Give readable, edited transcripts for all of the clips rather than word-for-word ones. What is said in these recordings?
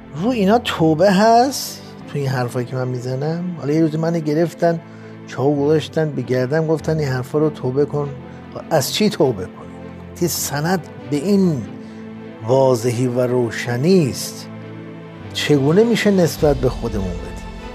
رو اینا توبه هست تو این حرفایی که من میزنم؟ حالا یه روزی من گرفتن چاو گذاشتن به گردن گفتن این حرفا رو توبه کن. از چی توبه کنی؟ که سند به این واضحی و روشنی است، چگونه میشه نسبت به خودمون بدیم؟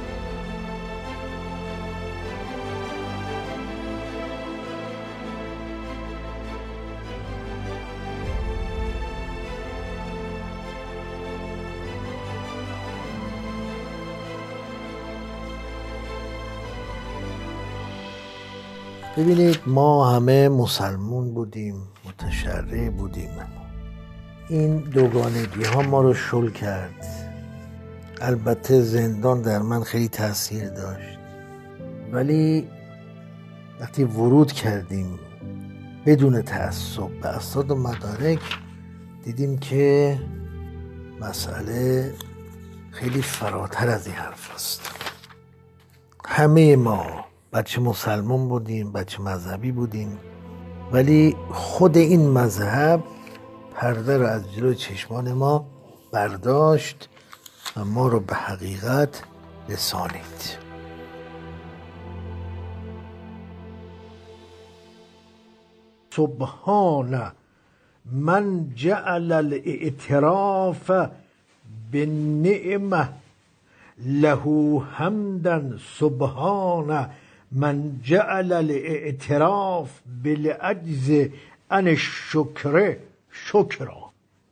ببینید ما همه مسلمون بودیم، متشرع بودیم. این دوگانگی ها ما رو شل کرد. البته زندان در من خیلی تاثیر داشت، ولی وقتی ورود کردیم بدون تعصب به اسناد و مدارک دیدیم که مسئله خیلی فراتر از این حرف است. همه ما بچه مسلمان بودیم، بچه مذهبی بودیم، ولی خود این مذهب پرده رو از جلوی چشمان ما برداشت و ما رو به حقیقت رسانید. سبحان من جعل الاعتراف بالنعمه له حمدا، سبحان من جعل الاعتراف بالعجز عن الشکر شکرا.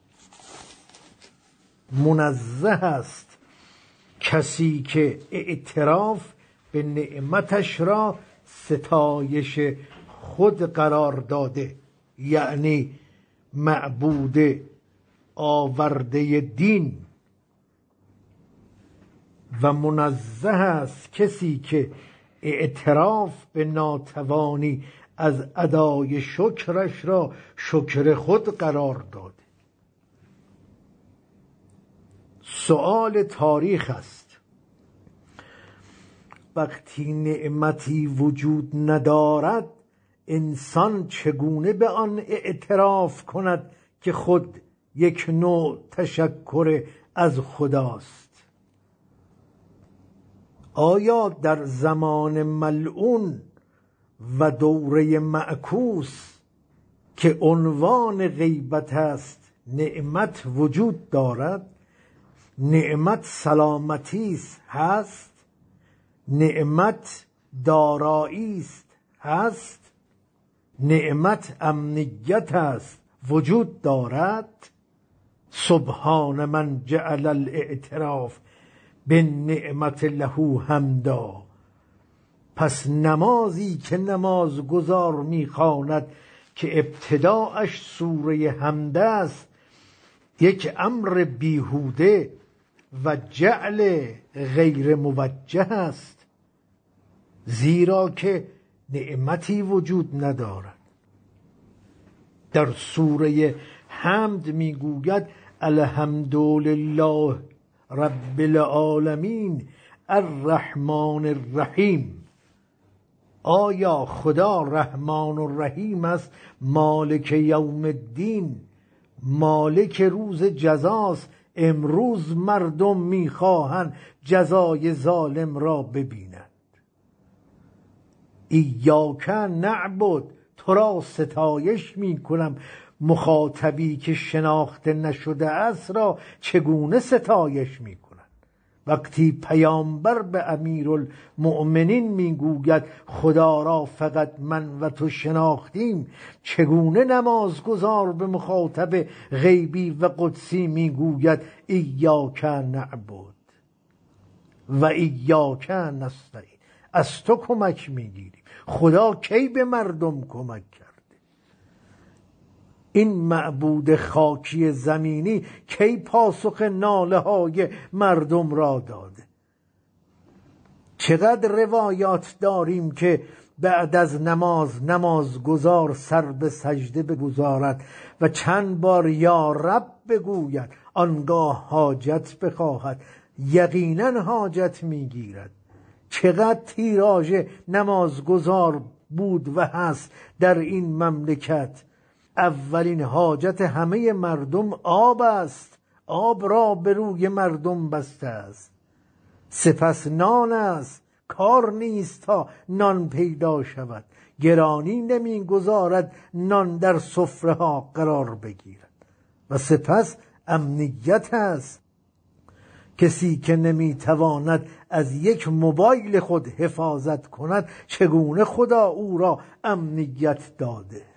منزه است کسی که اعتراف به نعمتش را ستایش خود قرار داده، یعنی معبود آورده دین، و منزه است کسی که اعتراف به ناتوانی از ادای شکرش را شکر خود قرار داده. سؤال تاریخ است وقتی نعمتی وجود ندارد انسان چگونه به آن اعتراف کند که خود یک نوع تشکر از خداست؟ آیا در زمان ملعون و دوره معکوس که عنوان غیبت است نعمت وجود دارد؟ نعمت سلامتی هست؟ نعمت دارایی است هست؟ نعمت امنیت است وجود دارد؟ سبحان من جعل الاعتراف به نعمت له حمدا. پس نمازی که نمازگزار میخواند که ابتداعش سوره حمد است یک امر بیهوده و جعل غیر موجه است، زیرا که نعمتی وجود ندارد. در سوره حمد میگوید الحمدلله رب العالمین الرحمن الرحیم. آیا خدا رحمان و رحیم است؟ مالک یوم الدین، مالک روز جزاست. امروز مردم میخواهند جزای ظالم را ببینند. ایاک نعبد، تو را ستایش میکنم. مخاطبی که شناخته نشده است را چگونه ستایش میکنند؟ وقتی پیامبر به امیرالمؤمنین میگوید خدا را فقط من و تو شناختیم، چگونه نمازگزار به مخاطب غیبی و قدسی میگوید ایاک نعبد و ایاک نستعین؟ از تو کمک میگیریم. خدا کی به مردم کمک کرده؟ این معبود خاکی زمینی کی پاسخ ناله های مردم را داده؟ چقدر روایات داریم که بعد از نمازگزار سر به سجده بگذارد و چند بار یا رب بگوید، آنگاه حاجت بخواهد، یقینا حاجت میگیرد. چقدر تیراژ نمازگزار بود و هست در این مملکت. اولین حاجت همه مردم آب است، آب را به روی مردم بسته است. سپس نان است، کار نیست تا نان پیدا شود. گرانی نمی گذارد نان در سفره ها قرار بگیرد. و سپس امنیت است. کسی که نمی تواند از یک موبایل خود حفاظت کند، چگونه خدا او را امنیت داده؟